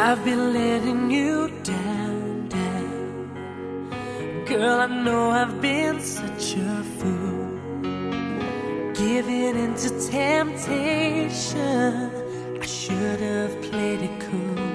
I've been letting you down, down. Girl, I know I've been such a fool, giving into temptation. I should have played it cool.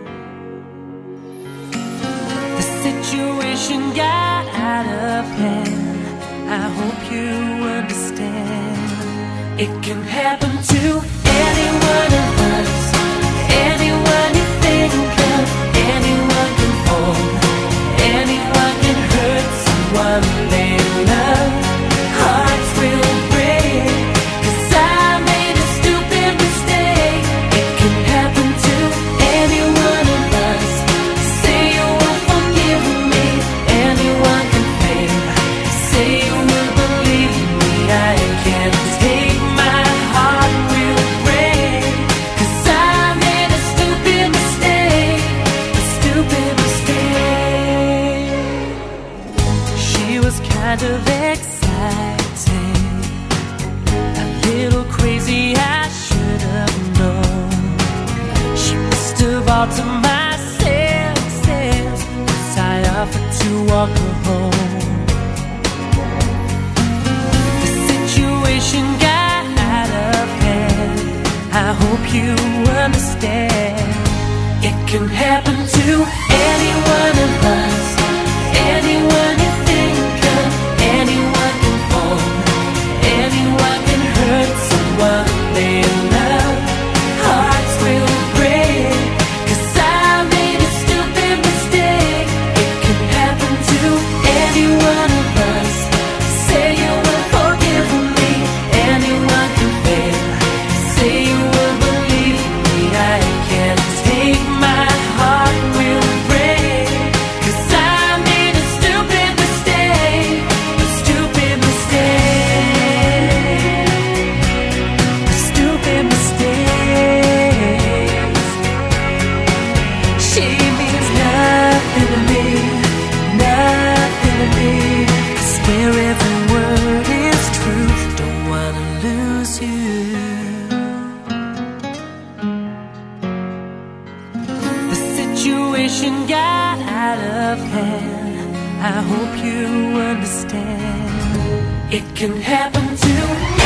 The situation got out of hand. I hope you understand. It can happen to any one of us. Anyone you think of, anyone can fall, anyone can hurt someone they love. Hearts will break, 'cause I made a stupid mistake. It can happen to any one of us. Say you will forgive me, anyone can fail. Say you will believe me, I can't take my heart will break, 'cause I made a stupid mistake, a stupid mistake. She was kind of exciting, a little crazy, I should have known. She must have altered my senses, 'cause I offered to walk her home. The situation got out of hand. I hope you understand. It can happen to any one of us. Anyone you think of, anyone can fall, anyone can hurt someone they love. Hearts will break, 'cause I made a stupid mistake. It can happen to any one of us. Say you will forgive me, anyone can fail. Say you will believe me, I can't take my heart will break, 'cause I made a stupid mistake, a stupid mistake, a stupid mistake. She means nothing to me, nothing to me. I swear every word is truth, don't wanna lose you. The situation got out of hand. I hope you understand. It can happen to